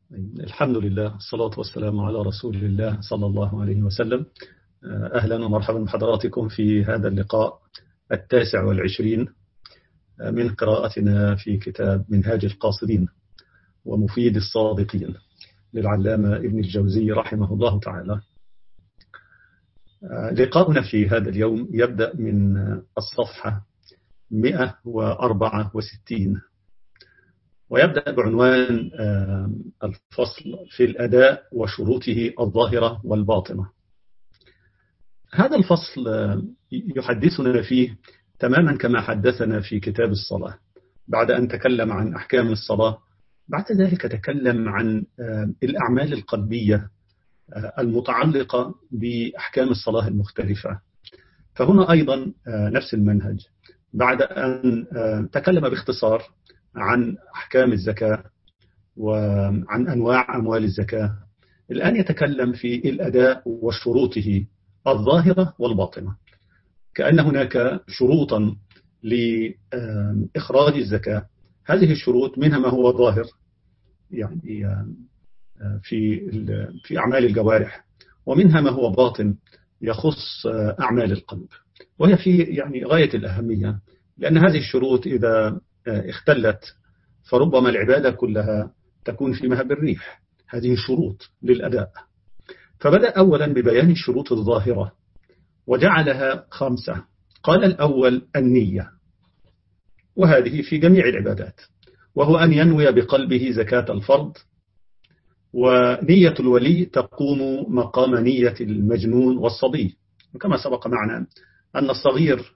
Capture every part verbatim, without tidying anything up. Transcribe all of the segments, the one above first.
الحمد لله، الصلاة والسلام على رسول الله صلى الله عليه وسلم. أهلا ومرحبا بحضراتكم في هذا اللقاء التاسع والعشرين من قراءتنا في كتاب منهاج القاصدين ومفيد الصادقين للعلامة ابن الجوزي رحمه الله تعالى. لقاؤنا في هذا اليوم يبدأ من الصفحة مئة وأربعة وستين ويبدأ بعنوان الفصل في الأداء وشروطه الظاهرة والباطنة. هذا الفصل يحدثنا فيه تماما كما حدثنا في كتاب الصلاة. بعد أن تكلم عن أحكام الصلاة، بعد ذلك تكلم عن الأعمال القلبية المتعلقة بأحكام الصلاة المختلفة. فهنا أيضا نفس المنهج، بعد أن تكلم باختصار عن أحكام الزكاة وعن أنواع أموال الزكاة، الآن يتكلم في الأداء وشروطه الظاهرة والباطنة، كأن هناك شروطا لإخراج الزكاة. هذه الشروط منها ما هو ظاهر يعني في في أعمال الجوارح، ومنها ما هو باطن يخص أعمال القلب، وهي في يعني غاية الأهمية، لأن هذه الشروط إذا اختلت فربما العبادة كلها تكون في مهب الريح. هذه شروط للأداء. فبدأ أولا ببيان الشروط الظاهرة وجعلها خمسة. قال الأول النية، وهذه في جميع العبادات، وهو أن ينوي بقلبه زكاة الفرض. ونية الولي تقوم مقام نية المجنون والصبي، وكما سبق معنا أن الصغير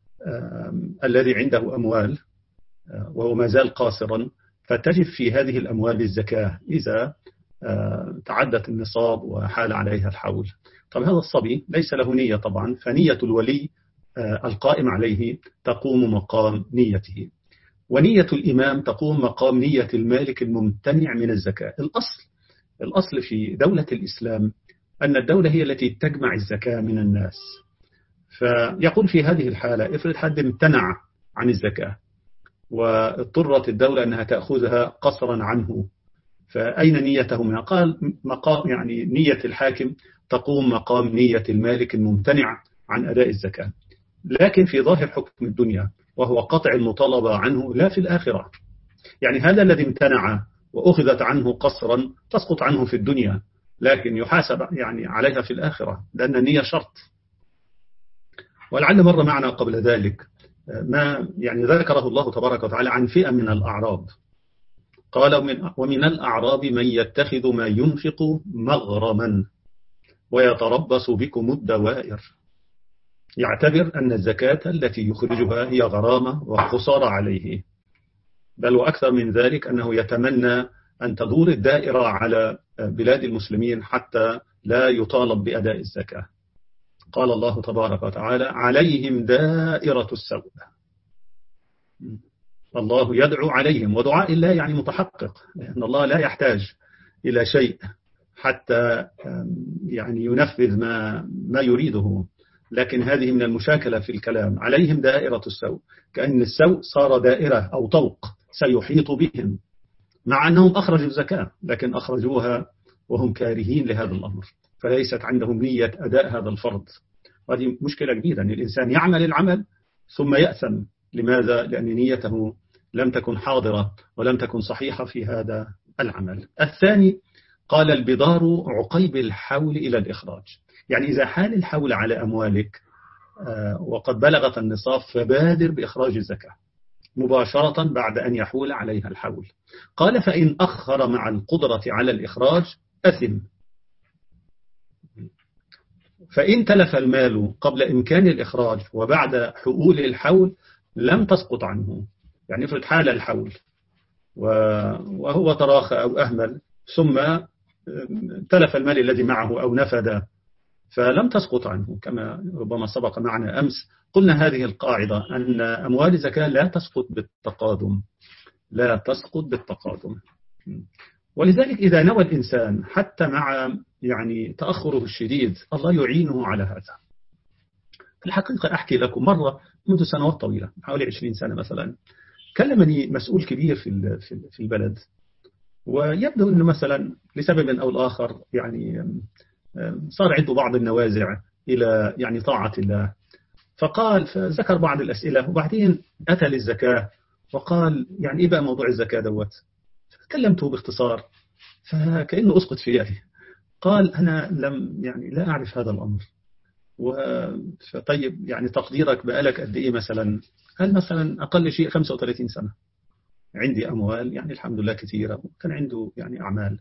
الذي عنده أموال وهو ما زال قاصرا فتجب في هذه الأموال الزكاة إذا تعدت النصاب وحال عليها الحول. طب هذا الصبي ليس له نية طبعا، فنية الولي القائم عليه تقوم مقام نيته. ونية الإمام تقوم مقام نية المالك الممتنع من الزكاة. الأصل الأصل في دولة الإسلام أن الدولة هي التي تجمع الزكاة من الناس. فيقول في هذه الحالة افرض حد امتنع عن الزكاة واضطرت الدولة أنها تأخذها قصرا عنه، فأين نيته منها؟ قال مقام يعني نية الحاكم تقوم مقام نية المالك الممتنع عن أداء الزكاة، لكن في ظاهر حكم الدنيا وهو قطع المطالبة عنه لا في الآخرة. يعني هذا الذي امتنع وأخذت عنه قصرا تسقط عنه في الدنيا، لكن يحاسب يعني عليها في الآخرة، لأن النية شرط. ولعل مر معنا قبل ذلك ما يعني ذكره الله تبارك وتعالى عن فئة من الأعراب. قال ومن, ومن الأعراب من يتخذ ما ينفق مغرما ويتربص بكم الدوائر، يعتبر أن الزكاة التي يخرجها هي غرامة وخسارة عليه، بل وأكثر من ذلك أنه يتمنى أن تدور الدائرة على بلاد المسلمين حتى لا يطالب بأداء الزكاة. قال الله تبارك وتعالى عليهم دائرة السوء. الله يدعو عليهم، ودعاء الله يعني متحقق، لأن الله لا يحتاج إلى شيء حتى يعني ينفذ ما ما يريده، لكن هذه من المشاكلة في الكلام. عليهم دائرة السوء، كأن السوء صار دائرة أو طوق سيحيط بهم، مع أنهم أخرجوا الزكاة لكن أخرجوها وهم كارهين لهذا الأمر، فليست عندهم نية أداء هذا الفرض. وهذه مشكلة كبيرة أن الإنسان يعمل العمل ثم يأثم. لماذا؟ لأن نيته لم تكن حاضرة ولم تكن صحيحة في هذا العمل. الثاني قال البدار عقيب الحول إلى الإخراج، يعني إذا حال الحول على أموالك وقد بلغت النصاب فبادر بإخراج الزكاة مباشرة بعد أن يحول عليها الحول. قال فإن أخر مع القدرة على الإخراج أثم. فإن تلف المال قبل إمكان الإخراج وبعد حؤول الحول لم تسقط عنه. يعني افرض حال الحول وهو تراخى أو أهمل ثم تلف المال الذي معه أو نفد فلم تسقط عنه، كما ربما سبق معنا أمس قلنا هذه القاعدة أن أموال الزكاة لا تسقط بالتقادم، لا تسقط بالتقادم. ولذلك إذا نوى الإنسان حتى مع يعني تأخره الشديد الله يعينه على هذا. في الحقيقة أحكي لكم مرة منذ سنوات طويلة، حوالي عشرين سنة مثلا، كلمني مسؤول كبير في في البلد ويبدو أنه مثلا لسبب أو الآخر يعني صار عنده بعض النوازع إلى يعني طاعة الله، فقال فذكر بعض الأسئلة وبعدين أتى للزكاة وقال يعني إيه بقى موضوع الزكاة دوت. فكلمته باختصار فكأنه أسقط في يدي، قال أنا لم يعني لا أعرف هذا الأمر. وطيب يعني تقديرك بقالك قد إيه مثلا؟ هل مثلا أقل شيء خمسة وثلاثين سنة، عندي أموال يعني الحمد لله كثيرة، وكان عنده يعني أعمال.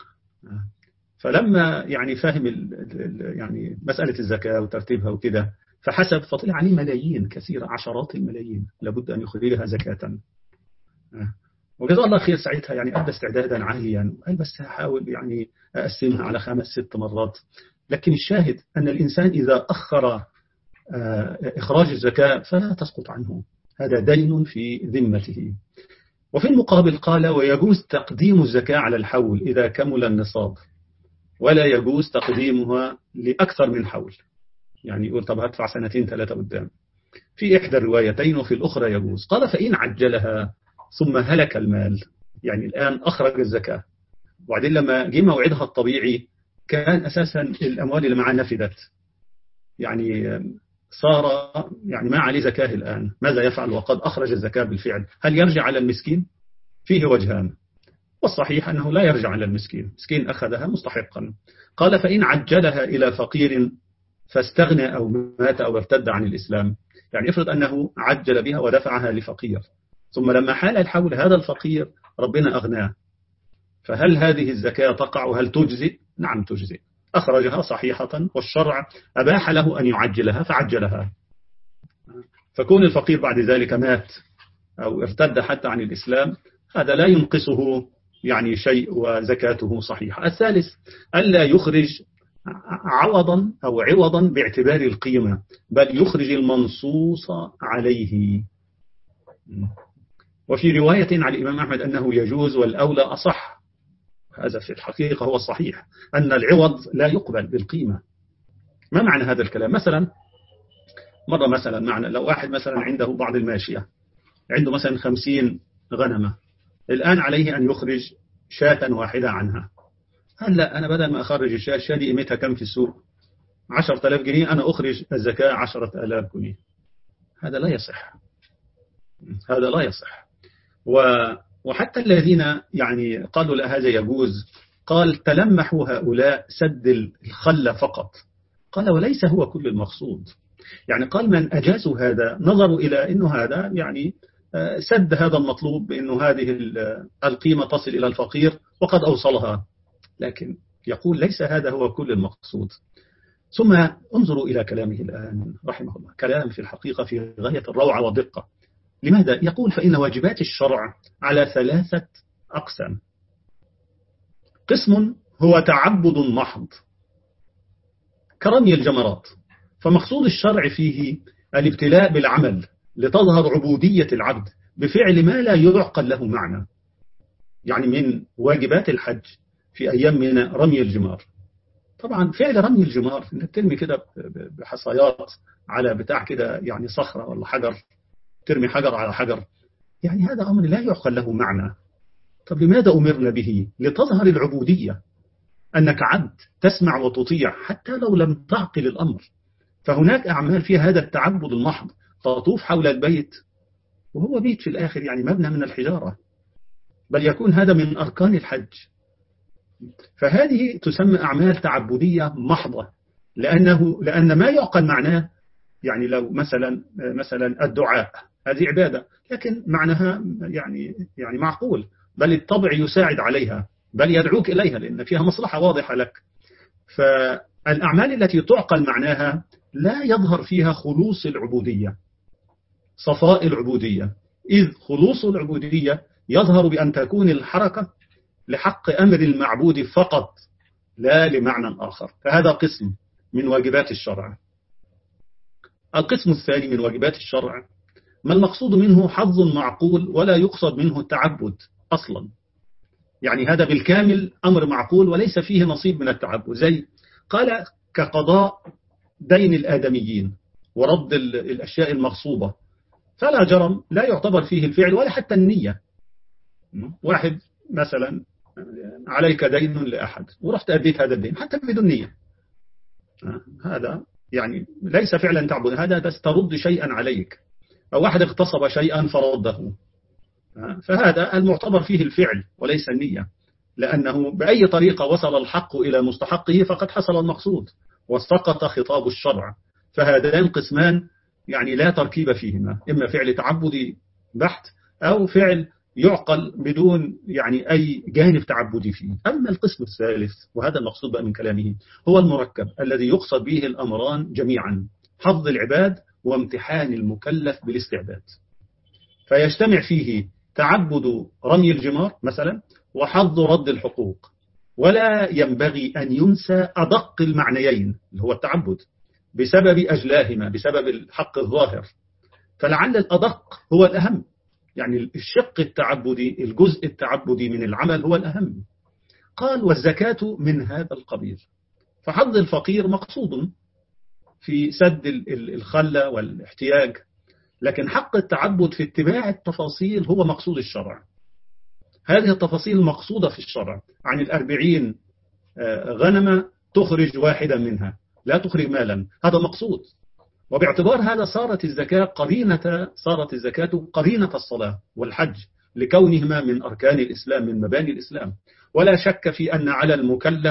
فلما يعني فهم يعني مسألة الزكاة وترتيبها وكده، فحسب فطلع عليه ملايين كثيرة، عشرات الملايين لابد أن يخرجها زكاة. وجزاه الله خير ساعتها يعني أبدى استعدادا عاليا، قال بس هحاول يعني أقسمها على خمس ست مرات. لكن الشاهد أن الإنسان إذا أخر إخراج الزكاة فلا تسقط عنه، هذا دين في ذمته. وفي المقابل قال ويجوز تقديم الزكاة على الحول إذا كمل النصاب، ولا يجوز تقديمها لأكثر من حول. يعني يقول طب هدفع سنتين ثلاثة قدام، في إحدى الروايتين وفي الأخرى يجوز. قال فإن عجلها ثم هلك المال، يعني الآن أخرج الزكاة وبعدين لما جه موعدها الطبيعي كان أساسا الأموال اللي معاه نفدت، يعني صار يعني ما عليه زكاة الآن، ماذا يفعل وقد أخرج الزكاة بالفعل؟ هل يرجع على المسكين؟ فيه وجهان، والصحيح أنه لا يرجع على المسكين، مسكين أخذها مستحقا. قال فإن عجلها إلى فقير فاستغنى أو مات أو ارتد عن الإسلام، يعني افرض أنه عجل بها ودفعها لفقير ثم لما حال الحول هذا الفقير ربنا أغناه، فهل هذه الزكاة تقع وهل تجزئ؟ نعم تجزئ، أخرجها صحيحة والشرع أباح له أن يعجلها فعجلها. فكون الفقير بعد ذلك مات أو ارتد حتى عن الإسلام هذا لا ينقصه يعني شيء وزكاته صحيحة. الثالث ألا يخرج عوضا أو عوضا باعتبار القيمة، بل يخرج المنصوص عليه. وفي رواية عن الإمام أحمد أنه يجوز والأولى أصح، هذا في الحقيقة هو الصحيح، أن العوض لا يقبل بالقيمة. ما معنى هذا الكلام؟ مثلا مرة مثلا معنى لو واحد مثلا عنده بعض الماشية، عنده مثلا خمسين غنمة، الآن عليه أن يخرج شاة واحدة عنها. هلا أنا بدل ما أخرج الشاة، الشاة دي قيمتها كم في السوق؟ عشرة آلاف جنيه، أنا أخرج الزكاة عشرة آلاف جنيه. هذا لا يصح، هذا لا يصح. وحتى الذين يعني قالوا لا هذا يجوز، قال تلمحوا هؤلاء سد الخل فقط، قال وليس هو كل المقصود. يعني قال من أجازوا هذا نظروا إلى أنه هذا يعني سد هذا المطلوب، بأنه هذه القيمة تصل إلى الفقير وقد أوصلها، لكن يقول ليس هذا هو كل المقصود. ثم انظروا إلى كلامه الآن رحمه الله، كلام في الحقيقة في غاية الروعة والدقة. لماذا؟ يقول فإن واجبات الشرع على ثلاثة أقسام. قسم هو تعبد محض كرمي الجمرات، فمقصود الشرع فيه الابتلاء بالعمل لتظهر عبودية العبد بفعل ما لا يعقل له معنى. يعني من واجبات الحج في أيام من رمي الجمار، طبعا فعل رمي الجمار انك ترمي كده بحصيات على بتاع كده يعني صخرة ولا حجر، ترمي حجر على حجر، يعني هذا أمر لا يعقل له معنى. طب لماذا أمرنا به؟ لتظهر العبودية، أنك عبد تسمع وتطيع حتى لو لم تعقل الأمر. فهناك أعمال فيها هذا التعبد المحض، تطوف حول البيت وهو بيت في الآخر يعني مبنى من الحجارة، بل يكون هذا من أركان الحج. فهذه تسمى أعمال تعبدية محضة، لأنه لأن ما يعقل معناه، يعني لو مثلا مثلا الدعاء هذه عبادة لكن معناها يعني يعني معقول، بل الطبع يساعد عليها، بل يدعوك إليها لأن فيها مصلحة واضحة لك. فالأعمال التي تعقل معناها لا يظهر فيها خلوص العبودية، صفاء العبودية، إذ خلوص العبودية يظهر بأن تكون الحركة لحق أمر المعبود فقط لا لمعنى آخر. فهذا قسم من واجبات الشرع. القسم الثاني من واجبات الشرع ما المقصود منه حظ معقول ولا يقصد منه التعبد أصلا، يعني هذا بالكامل أمر معقول وليس فيه نصيب من التعبد، زي قال كقضاء دين الآدميين ورد الأشياء المغصوبة، فلا جرم لا يعتبر فيه الفعل ولا حتى النية. واحد مثلا عليك دين لأحد ورحت أديت هذا الدين حتى بدون نية، هذا يعني ليس فعلا تعبد، هذا تسترد شيئا عليك. أو واحد اغتصب شيئا فرده، فهذا المعتبر فيه الفعل وليس النية، لأنه بأي طريقة وصل الحق إلى مستحقه فقد حصل المقصود وسقط خطاب الشرع. فهذان قسمان يعني لا تركيب فيهما، إما فعل تعبدي بحت أو فعل يعقل بدون يعني أي جانب تعبدي فيه. أما القسم الثالث وهذا المقصود بقى من كلامه هو المركب الذي يقصد به الأمران جميعا، حظ العباد وامتحان المكلف بالاستعباد، فيجتمع فيه تعبد رمي الجمار مثلا وحظ رد الحقوق. ولا ينبغي أن ينسى أدق المعنيين اللي هو التعبد بسبب أجلاهما، بسبب الحق الظاهر، فلعل الأدق هو الأهم. يعني الشق التعبدي، الجزء التعبدي من العمل هو الأهم. قال والزكاة من هذا القبيل، فحظ الفقير مقصود في سد الخلة والاحتياج، لكن حق التعبد في اتباع التفاصيل هو مقصود الشرع. هذه التفاصيل مقصودة في الشرع، عن الأربعين غنمة تخرج واحدا منها لا تخرج مالا، هذا مقصود. وباعتبار هذا صارت الزكاة قرينة صارت الزكاة قرينة الصلاة والحج لكونهما من أركان الإسلام، من مباني الإسلام. ولا شك في أن على المكلف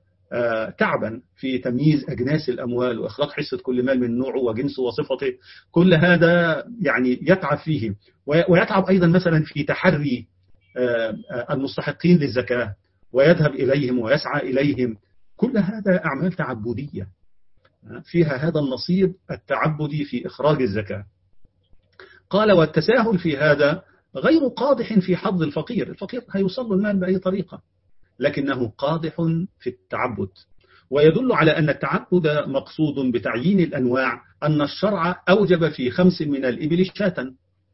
تعبا في تمييز أجناس الأموال وإخراج حصة كل مال من نوعه وجنسه وصفته، كل هذا يعني يتعب فيه. ويتعب أيضا مثلا في تحري المستحقين للزكاة ويذهب إليهم ويسعى إليهم، كل هذا أعمال تعبدية فيها هذا النصيب التعبدي في إخراج الزكاة. قال والتساهل في هذا غير قادح في حظ الفقير، الفقير هيوصل المال بأي طريقة، لكنه قادح في التعبد. ويدل على أن التعبد مقصود بتعيين الأنواع أن الشرع أوجب في خمس من الإبل شاة.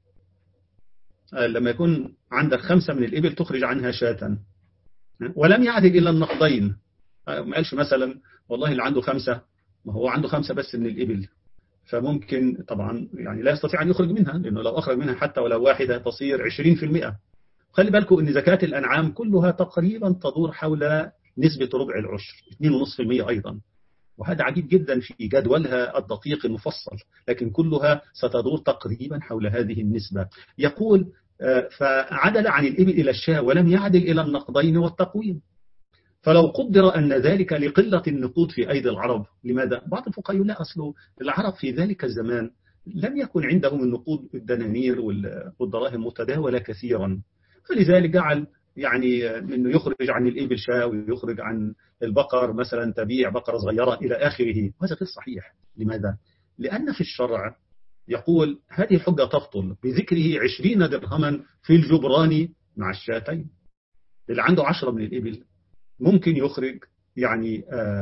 لما يكون عندك خمسة من الإبل تخرج عنها شاة، ولم يعدل إلا النقدين. ما قالش مثلا والله اللي عنده خمسة، ما هو عنده خمسة بس من الإبل، فممكن طبعا يعني لا يستطيع أن يخرج منها، لأنه لو أخرج منها حتى ولو واحدة تصير عشرين في المئة. خلي بالكم أن زكاة الأنعام كلها تقريبا تدور حول نسبة ربع العشر، اثنين فاصلة خمسة بالمئة أيضا، وهذا عجيب جدا في جدولها الدقيق المفصل، لكن كلها ستدور تقريبا حول هذه النسبة. يقول فعدل عن الإبل إلى الشاة ولم يعدل إلى النقدين والتقويم. فلو قدر أن ذلك لقلة النقود في أيدي العرب، لماذا؟ بعض الفقهاء لا، أصله العرب في ذلك الزمان لم يكن عندهم النقود الدنانير والدراهم متداولة كثيرا، فلذلك جعل يعني أنه يخرج عن الإبل شاة ويخرج عن البقر مثلا تبيع بقرة صغيرة إلى آخره. هذا غير صحيح. لماذا؟ لأن في الشرع يقول هذه الحجة تبطل بذكره عشرين درهما في الجبران مع الشاتين. اللي عنده عشرة من الإبل ممكن يخرج يعني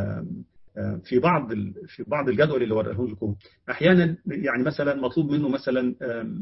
في بعض في بعض الجدول اللي وريه لكم أحيانا يعني مثلا مطلوب منه مثلا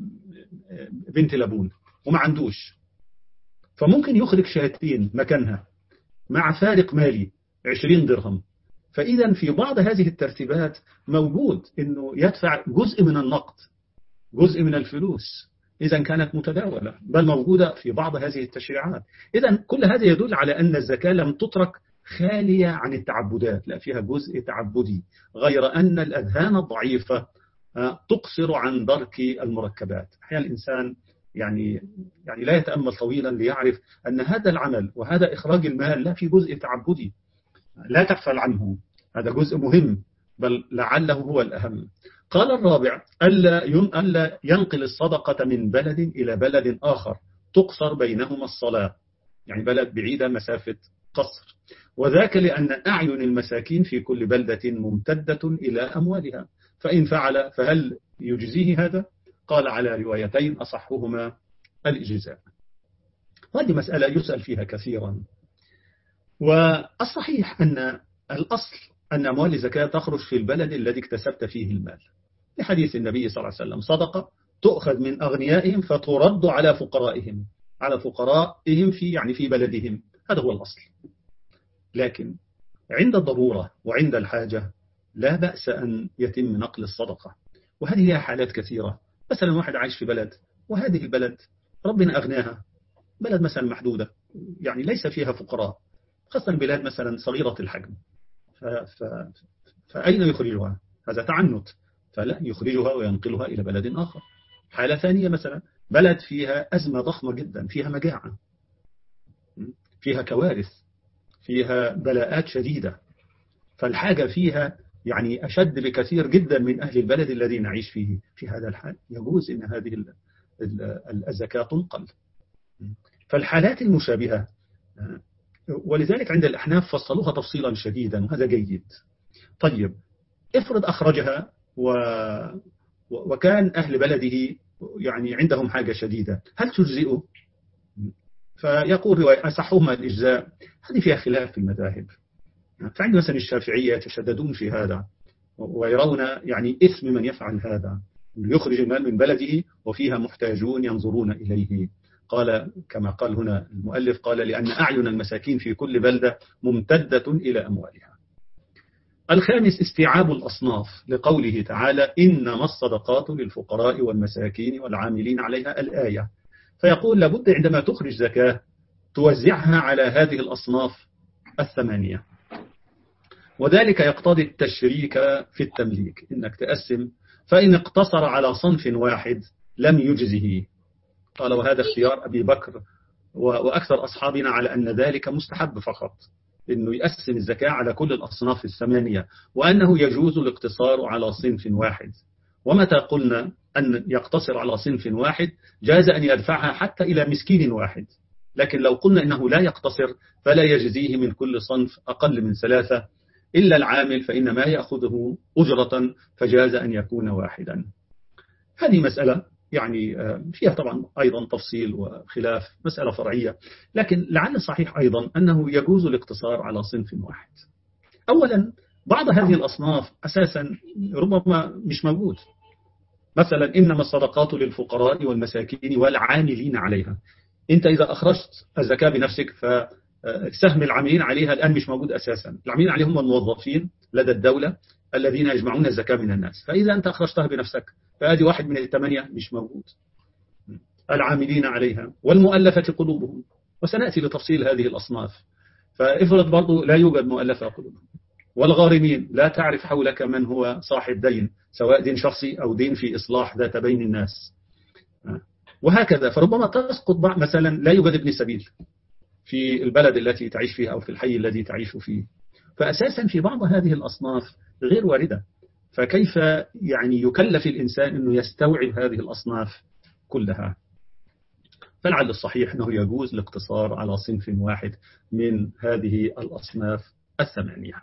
بنت لبون وما عندوش، فممكن يخرج شاتين مكانها مع فارق مالي عشرين درهم. فإذا في بعض هذه الترتيبات موجود أنه يدفع جزء من النقد، جزء من الفلوس إذا كانت متداولة، بل موجودة في بعض هذه التشريعات. إذا كل هذا يدل على أن الزكاة لم تترك خالية عن التعبدات، لا فيها جزء تعبدي، غير أن الأذهان الضعيفة تقصر عن درك المركبات. أحيانا الإنسان يعني يعني لا يتأمل طويلا ليعرف أن هذا العمل وهذا إخراج المال لا في جزء تعبدي، لا تغفل عنه، هذا جزء مهم بل لعله هو الأهم. قال الرابع ألا ينقل الصدقة من بلد إلى بلد آخر تقصر بينهما الصلاة، يعني بلد بعيدة مسافة قصر، وذاك لأن أعين المساكين في كل بلدة ممتدة إلى أموالها، فإن فعل فهل يجزيه هذا؟ قال على روايتين أصحهما الإجزاء. وهذه مسألة يسأل فيها كثيرا، والصحيح أن الأصل أن أموال الزكاة تخرج في البلد الذي اكتسبت فيه المال، لحديث النبي صلى الله عليه وسلم صدقة تؤخذ من أغنيائهم فترد على فقرائهم، على فقرائهم في يعني في بلدهم، هذا هو الأصل. لكن عند الضرورة وعند الحاجة لا بأس أن يتم نقل الصدقة، وهذه لها حالات كثيرة. مثلا واحد عايش في بلد وهذه البلد ربنا أغناها، بلد مثلا محدودة يعني ليس فيها فقراء، خاصة بلاد مثلا صغيرة الحجم، ف... ف... فأين يخرجها؟ هذا تعنت، فلا يخرجها وينقلها إلى بلد آخر. حالة ثانية مثلا بلد فيها أزمة ضخمة جدا، فيها مجاعة، فيها كوارث، فيها بلاءات شديدة، فالحاجة فيها يعني أشد بكثير جدا من أهل البلد الذي نعيش فيه. في هذا الحال يجوز أن هذه الزكاة تنقل. فالحالات المشابهة، ولذلك عند الأحناف فصلوها تفصيلا شديدا، وهذا جيد. طيب افرض أخرجها و... وكان أهل بلده يعني عندهم حاجة شديدة، هل تجزئه؟ فيقول رواية أصحهما الإجزاء، هذه فيها خلاف في المذاهب. فعند مثلا الشافعية يتشددون في هذا ويرون يعني إثم من يفعل هذا، يخرج المال من بلده وفيها محتاجون ينظرون إليه. قال كما قال هنا المؤلف، قال لأن أعين المساكين في كل بلدة ممتدة إلى أموالها. الخامس استيعاب الأصناف لقوله تعالى إنما الصدقات للفقراء والمساكين والعاملين عليها الآية. فيقول لابد عندما تخرج زكاة توزعها على هذه الأصناف الثمانية، وذلك يقتضي التشريك في التمليك، إنك تقسم، فإن اقتصر على صنف واحد لم يجزه. قال وهذا اختيار أبي بكر وأكثر أصحابنا على أن ذلك مستحب فقط، إنه يقسم الزكاة على كل الأصناف الثمانية، وأنه يجوز الاقتصار على صنف واحد. ومتى قلنا أن يقتصر على صنف واحد جاز أن يدفعها حتى إلى مسكين واحد، لكن لو قلنا إنه لا يقتصر فلا يجزيه من كل صنف أقل من ثلاثة إلا العامل، فإنما يأخذه أجرة فجاز أن يكون واحدا. هذه مسألة يعني فيها طبعا أيضا تفصيل وخلاف، مسألة فرعية، لكن لعل صحيح أيضا أنه يجوز الاقتصار على صنف واحد. أولا بعض هذه الأصناف أساسا ربما مش موجود، مثلا إنما الصدقات للفقراء والمساكين والعاملين عليها. أنت إذا أخرجت الزكاة بنفسك فسهم العاملين عليها الآن مش موجود أساسا. العاملين عليهم هم الموظفين لدى الدولة الذين يجمعون الزكاة من الناس، فإذا أنت أخرجتها بنفسك فهذه واحد من الثمانية مش موجود. العاملين عليها والمؤلفة قلوبهم، وسنأتي لتفصيل هذه الأصناف. فافرض برضو لا يوجد مؤلفة قلوبهم، والغارمين لا تعرف حولك من هو صاحب دين، سواء دين شخصي أو دين في إصلاح ذات بين الناس، وهكذا. فربما تسقط بعض، مثلا لا يوجد ابن سبيل في البلد التي تعيش فيها أو في الحي الذي تعيش فيه، فأساسا في بعض هذه الأصناف غير واردة. فكيف يعني يكلف الإنسان أنه يستوعب هذه الأصناف كلها؟ فلعل الصحيح أنه يجوز الاقتصار على صنف واحد من هذه الأصناف الثمانية.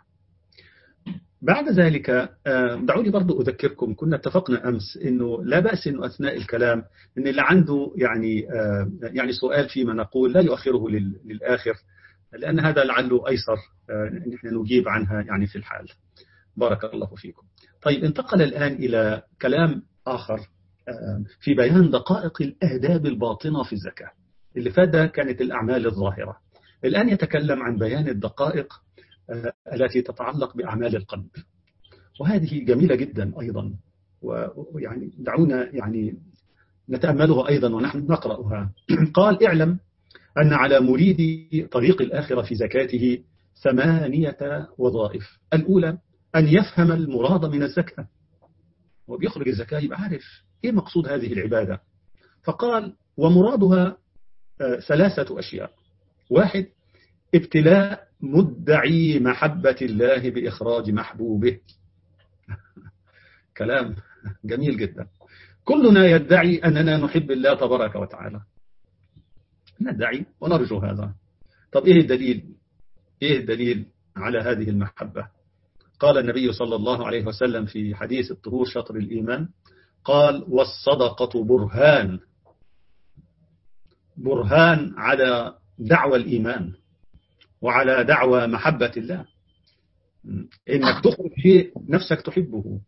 بعد ذلك دعوني برضو أذكركم، كنا اتفقنا أمس أنه لا بأس أنه أثناء الكلام أن اللي عنده يعني يعني سؤال فيما نقول لا يؤخره للآخر، لأن هذا لعله أيسر نحن نجيب عنها يعني في الحال. بارك الله فيكم. طيب انتقل الآن إلى كلام آخر في بيان دقائق الآداب الباطنة في الزكاة. اللي فات ده كانت الأعمال الظاهرة، الآن يتكلم عن بيان الدقائق التي تتعلق بأعمال القلب، وهذه جميلة جدا أيضا، ويعني دعونا يعني نتأملها أيضا ونحن نقرأها. قال اعلم أن على مريد طريق الآخرة في زكاته ثمانية وظائف. الأولى أن يفهم المراد من الزكاة، وبيخرج الزكاة يبقى عارف إيه مقصود هذه العبادة. فقال ومرادها ثلاثة أشياء. واحد ابتلاء مدعي محبة الله بإخراج محبوبه. كلام جميل جدا. كلنا يدعي أننا نحب الله تبارك وتعالى، ندعي ونرجو هذا. طب إيه الدليل؟ إيه الدليل على هذه المحبة؟ قال النبي صلى الله عليه وسلم في حديث الطهور شطر الإيمان، قال والصدقة برهان، برهان على دعوى الإيمان وعلى دعوى محبة الله. إنك تخرج شيء نفسك تحبه،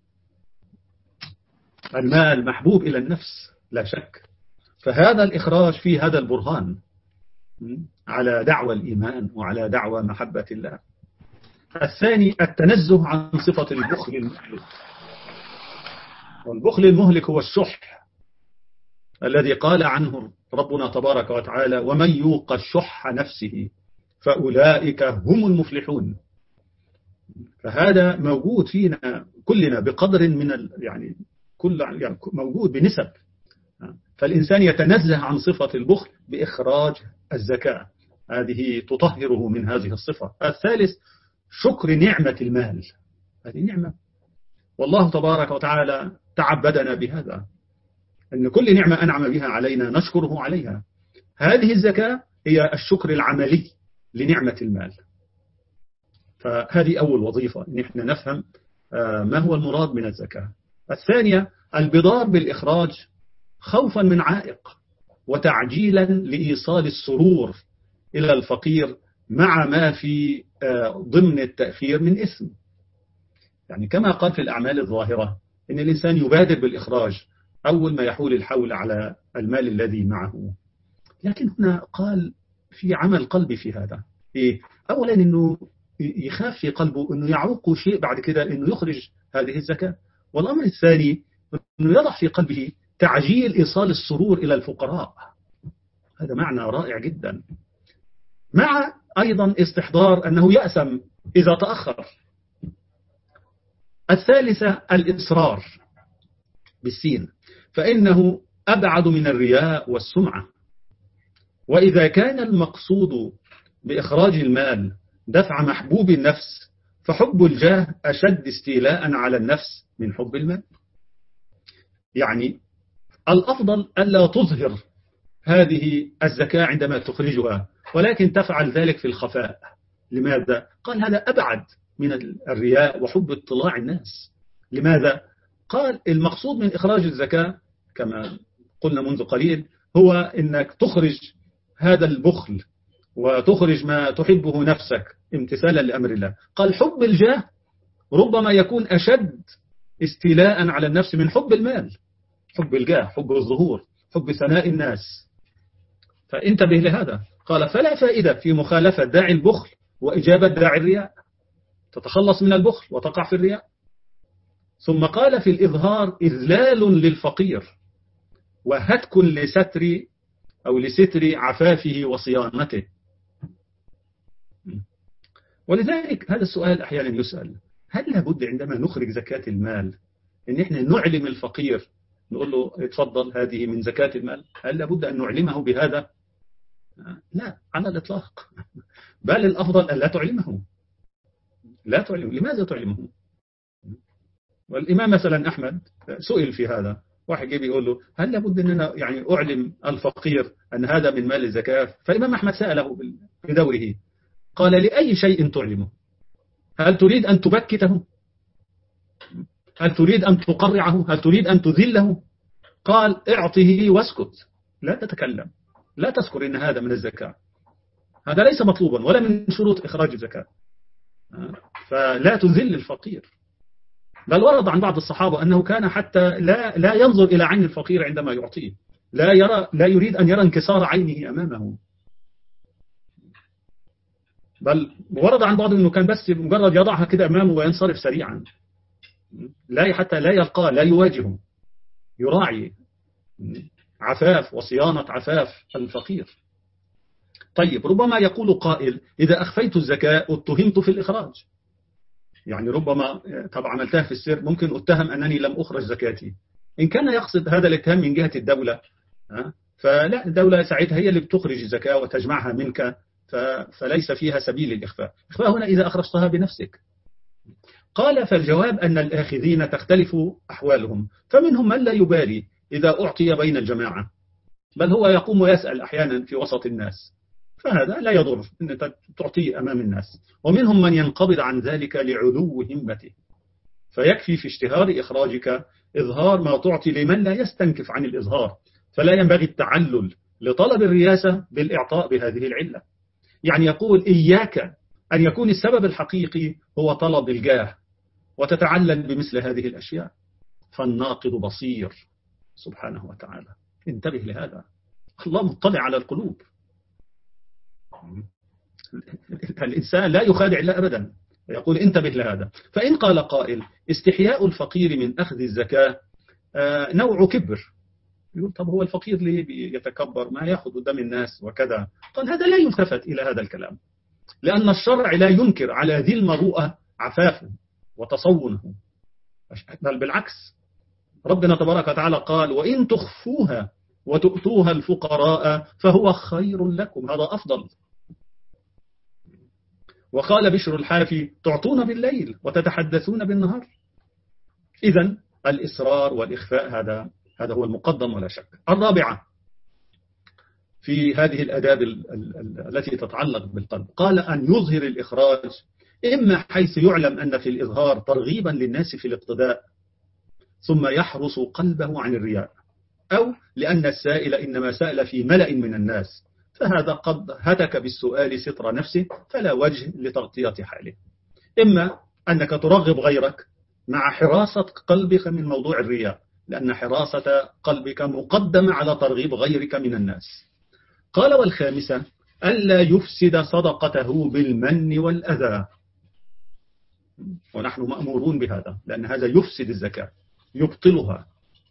المال محبوب إلى النفس لا شك، فهذا الإخراج فيه هذا البرهان على دعوى الإيمان وعلى دعوى محبة الله. الثاني التنزه عن صفة البخل المهلك، والبخل المهلك هو الشح الذي قال عنه ربنا تبارك وتعالى: ومن يوق الشح نفسه فأولئك هم المفلحون. فهذا موجود فينا كلنا بقدر من ال... يعني كل يعني موجود بنسب. فالإنسان يتنزه عن صفة البخل بإخراج الزكاة، هذه تطهره من هذه الصفة. الثالث شكر نعمة المال، هذه نعمة، والله تبارك وتعالى تعبدنا بهذا، أن كل نعمة أنعم بها علينا نشكره عليها. هذه الزكاة هي الشكر العملي لنعمة المال. فهذه أول وظيفة، أن احنا نفهم ما هو المراد من الزكاة. الثانية البدار بالإخراج خوفا من عائق وتعجيلا لإيصال السرور إلى الفقير، مع ما في ضمن التأخير من إثم. يعني كما قال في الأعمال الظاهرة أن الإنسان يبادر بالإخراج أول ما يحول الحول على المال الذي معه، لكن هنا قال في عمل قلبي في هذا. إيه؟ أولا أنه يخاف في قلبه أنه يعوق شيء بعد كده أنه يخرج هذه الزكاة، والأمر الثاني أنه يضع في قلبه تعجيل إيصال السرور إلى الفقراء. هذا معنى رائع جدا، مع أيضا استحضار أنه يأثم إذا تأخر. الثالثة الإصرار بالسين، فإنه أبعد من الرياء والسمعة. وإذا كان المقصود بإخراج المال دفع محبوب النفس، فحب الجاه أشد استيلاء على النفس من حب المال. يعني الأفضل ألا تظهر هذه الزكاة عندما تخرجها، ولكن تفعل ذلك في الخفاء. لماذا؟ قال هذا أبعد من الرياء وحب اطلاع الناس. لماذا؟ قال المقصود من إخراج الزكاة كما قلنا منذ قليل هو أنك تخرج هذا البخل وتخرج ما تحبه نفسك امتثالا لأمر الله. قال حب الجاه ربما يكون أشد استيلاء على النفس من حب المال. حب الجاه، حب الظهور، حب ثناء الناس. فانتبه لهذا. قال فلا فائدة في مخالفة داعي البخل وإجابة داعي الرياء، تتخلص من البخل وتقع في الرياء. ثم قال في الإظهار إذلال للفقير وهتك لستر أو لستر عفافه وصيانته. ولذلك هذا السؤال أحيانا يسأل: هل لابد عندما نخرج زكاة المال إن إحنا نعلم الفقير، نقول له اتفضل هذه من زكاة المال؟ هل لابد أن نعلمه بهذا؟ لا على الإطلاق، بل الأفضل أن لا تعلمه. لا تعلمه. لماذا تعلمه؟ والإمام مثلا أحمد سئل في هذا، واحد يجي يقول له هل لابد أن يعني أعلم الفقير أن هذا من مال الزكاة؟ فالإمام أحمد سأله بدوره قال: لأي شيء تعلمه؟ هل تريد أن تبكته؟ هل تريد أن تقرعه؟ هل تريد أن تذله؟ قال: اعطه واسكت، لا تتكلم، لا تذكر إن هذا من الزكاة، هذا ليس مطلوبا ولا من شروط إخراج الزكاة. فلا تذل الفقير. بل ورد عن بعض الصحابة أنه كان حتى لا لا ينظر إلى عين الفقير عندما يعطيه، لا يرى لا يريد أن يرى انكسار عينه أمامه. بل ورد عن بعض أنه كان بس مجرد يضعها كده أمامه وينصرف سريعا، لا حتى لا يلقاه، لا يواجهه، يراعي عفاف وصيانة عفاف الفقير. طيب ربما يقول قائل: إذا أخفيت الزكاة اتهمت في الإخراج. يعني ربما طبعا عملتها في السر، ممكن أتهم أنني لم أخرج زكاتي. إن كان يقصد هذا الاتهام من جهة الدولة، فلا، الدولة ساعتها هي اللي بتخرج الزكاة وتجمعها منك، فليس فيها سبيل للإخفاء. إخفاء هنا إذا أخرجتها بنفسك. قال: فالجواب أن الآخذين تختلف أحوالهم، فمنهم من لا يبالي إذا أعطي بين الجماعة، بل هو يقوم ويسأل أحيانا في وسط الناس، فهذا لا يضر أن تعطيه أمام الناس. ومنهم من ينقبض عن ذلك لعلو همته، فيكفي في اشتهار إخراجك إظهار ما تعطي لمن لا يستنكف عن الإظهار، فلا ينبغي التعلل لطلب الرياسة بالإعطاء بهذه العلة. يعني يقول: إياك أن يكون السبب الحقيقي هو طلب الجاه وتتعلل بمثل هذه الأشياء، فالناقد بصير سبحانه وتعالى. انتبه لهذا، الله مطلع على القلوب. الإنسان لا يخادع الله أبدا، يقول انتبه لهذا. فإن قال قائل: استحياء الفقير من أخذ الزكاة نوع كبر، يقول طب هو الفقير ليه يتكبر، ما يأخذ قدام الناس وكذا. قال هذا لا يلتفت إلى هذا الكلام، لأن الشرع لا ينكر على ذي المروءة عفافه وتصونه، بل بالعكس. ربنا تبارك وتعالى قال وإن تخفوها وتؤتوها الفقراء فهو خير لكم، هذا أفضل. وقال بشر الحافي تعطون بالليل وتتحدثون بالنهار. إذن الإصرار والإخفاء هذا هذا هو المقدم ولا شك. الرابعة في هذه الآداب التي تتعلق بالقلب، قال أن يظهر الإخراج إما حيث يعلم أن في الإظهار ترغيبا للناس في الاقتداء ثم يحرس قلبه عن الرياء، أو لأن السائل إنما سأل في ملأ من الناس فهذا قد هتك بالسؤال ستر نفسه فلا وجه لتغطية حاله. إما أنك ترغب غيرك مع حراسة قلبك من موضوع الرياء، لأن حراسة قلبك مقدمة على ترغيب غيرك من الناس. قال والخامسة ألا يفسد صدقته بالمن والأذى، ونحن مأمورون بهذا لأن هذا يفسد الزكاة يبطلها.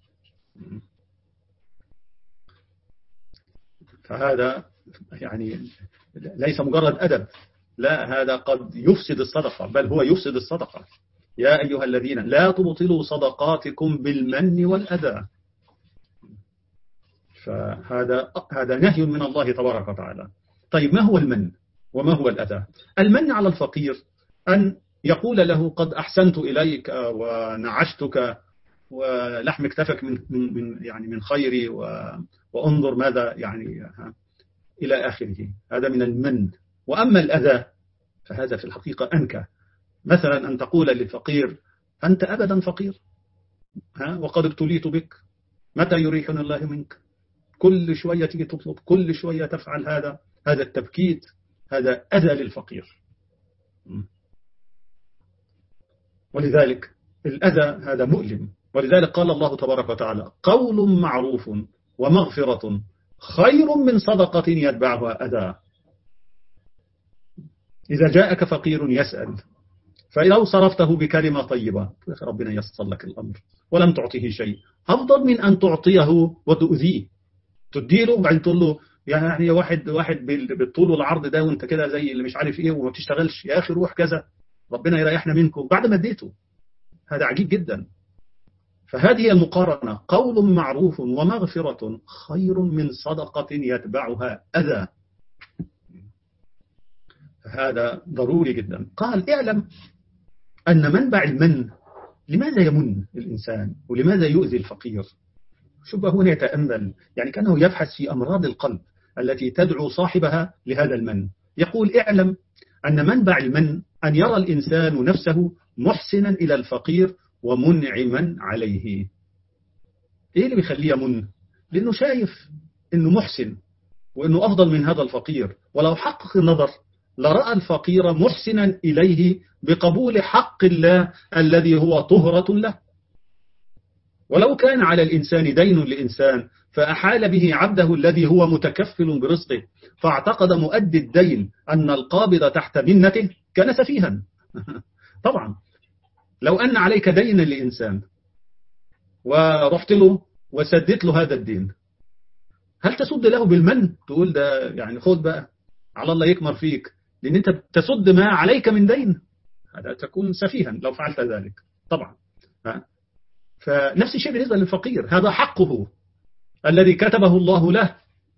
فهذا يعني ليس مجرد أدب، لا، هذا قد يفسد الصدقة، بل هو يفسد الصدقة. يا أيها الذين لا تبطلوا صدقاتكم بالمن والأذى. فهذا هذا نهي من الله تبارك وتعالى. طيب ما هو المن وما هو الأذى؟ المن على الفقير أن يقول له قد أحسنت إليك ونعشتك ولحم اكتفك من من يعني من خيري وانظر ماذا يعني إلى آخره، هذا من المن. وأما الأذى فهذا في الحقيقة أنكى، مثلا أن تقول للفقير أنت أبدا فقير، ها وقد ابتليت بك، متى يريحنا الله منك، كل شوية تيجي تطلب، كل شوية تفعل هذا، هذا التبكيت، هذا أذى للفقير. ولذلك الأذى هذا مؤلم، ولذلك قال الله تبارك وتعالى قول معروف ومغفرة خير من صدقة يتبعها أذى. إذا جاءك فقير يسأل فلو صرفته بكلمة طيبة ربنا ييسر لك الأمر ولم تعطيه شيء، أفضل من أن تعطيه وتؤذيه، تديله وبعدين تقول له يعني واحد واحد بالطول والعرض ده وانت كده زي اللي مش عارف ايه وما بتشتغلش، يا أخي روح كذا ربنا يريحنا منكم بعد ما اديته. هذا عجيب جدا. فهذه المقارنة، قول معروف ومغفرة خير من صدقة يتبعها أذى. هذا ضروري جدا. قال اعلم أن منبع المن، لماذا يمن الإنسان ولماذا يؤذي الفقير؟ شوف هنا يتأمل، يعني كأنه يبحث في أمراض القلب التي تدعو صاحبها لهذا المن. يقول اعلم أن منبع المن أن يرى الإنسان نفسه محسنا إلى الفقير ومنعما عليه. إيه اللي بيخليه يمن؟ لأنه شايف أنه محسن وأنه أفضل من هذا الفقير، ولو حقق النظر لرأى الفقير محسنا إليه بقبول حق الله الذي هو طهرة له. ولو كان على الإنسان دين لإنسان فأحال به عبده الذي هو متكفل برزقه فاعتقد مؤدي الدين أن القابض تحت منته كان سفيها. طبعا لو أن عليك دين لإنسان ورحت له وسددت له هذا الدين، هل تسد له بالمن تقول ده يعني خذ بقى على الله يكمر فيك لأن أنت تسد ما عليك من دين؟ هذا تكون سفيها لو فعلت ذلك طبعا. فنفس الشيء بالنسبة للفقير، هذا حقه الذي كتبه الله له،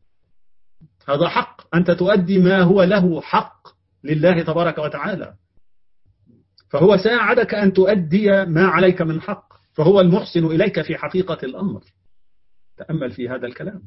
هذا حق أنت تؤدي ما هو له حق لله تبارك وتعالى، فهو ساعدك أن تؤدي ما عليك من حق، فهو المحسن إليك في حقيقة الأمر. تأمل في هذا الكلام.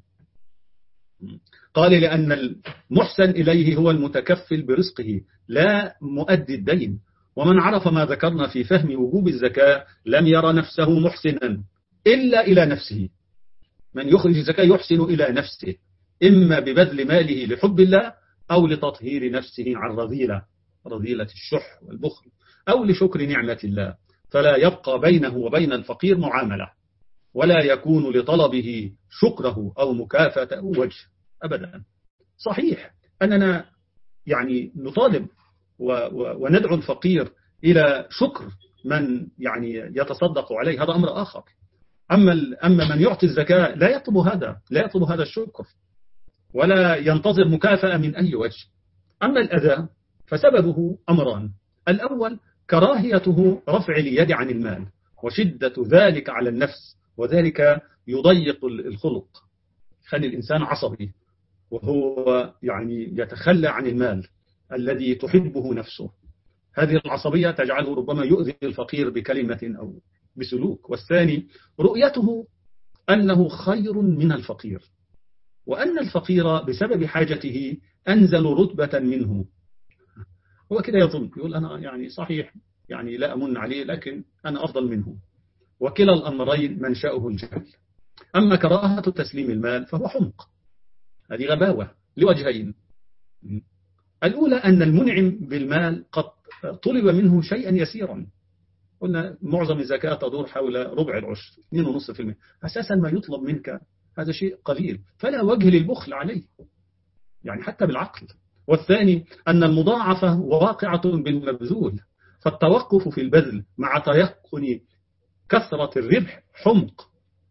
قال لأن المحسن إليه هو المتكفل برزقه لا مؤدي الدين. ومن عرف ما ذكرنا في فهم وجوب الزكاة لم يرى نفسه محسنا إلا إلى نفسه. من يخرج الزكاة يحسن إلى نفسه، إما ببذل ماله لحب الله أو لتطهير نفسه عن رذيلة رذيلة الشح والبخل أو لشكر نعمة الله، فلا يبقى بينه وبين الفقير معاملة ولا يكون لطلبه شكره أو مكافأة وجه أبدا. صحيح أننا يعني نطالب وندعو الفقير إلى شكر من يعني يتصدق عليه، هذا أمر آخر، أما أما من يعطي الزكاة لا يطلب هذا، لا يطلب هذا الشكر ولا ينتظر مكافأة من أي وجه. أما الأذى فسببه أمران: الأول كراهيته رفع اليد عن المال وشدة ذلك على النفس، وذلك يضيق الخلق، يخلي الإنسان عصبي وهو يعني يتخلى عن المال الذي تحبه نفسه. هذه العصبية تجعله ربما يؤذي الفقير بكلمة أو بسلوك. والثاني رؤيته أنه خير من الفقير، وأن الفقير بسبب حاجته أنزل رتبة منه. هو كده يظن، يقول أنا يعني صحيح يعني لا أمن عليه لكن أنا أفضل منه. وكلا الأمرين منشأه الجهل. أما كراهة تسليم المال فهو حمق، هذه غباوة لوجهين: الأولى أن المنعم بالمال قد طلب منه شيئا يسيرا، قلنا معظم الزكاة تدور حول ربع العشر اثنين فاصلة خمسة بالمئة، أساسا ما يطلب منك هذا شيء قليل فلا وجه للبخل عليه يعني حتى بالعقل. والثاني أن المضاعفة واقعة بالمبذول، فالتوقف في البذل مع تيقن كثرة الربح حمق،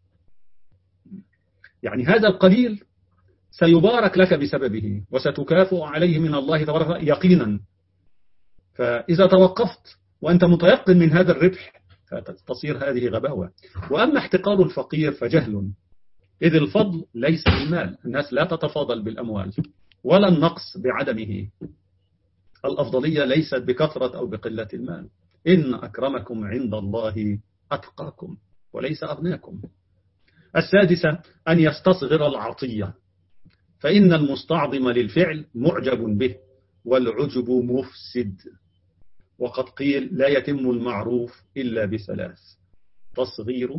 يعني هذا القليل سيبارك لك بسببه وستكافئ عليه من الله تبارك يقينا. فإذا توقفت وأنت متيقن من هذا الربح فتصير هذه غباوة. وأما احتقار الفقير فجهل، إذ الفضل ليس بالمال، الناس لا تتفاضل بالأموال، ولا النقص بعدمه. الأفضلية ليست بكثرة أو بقلة المال، إن أكرمكم عند الله أتقاكم وليس أغناكم. السادسة أن يستصغر العطية، فإن المستعظم للفعل معجب به والعجب مفسد. وقد قيل لا يتم المعروف إلا بثلاث: تصغيره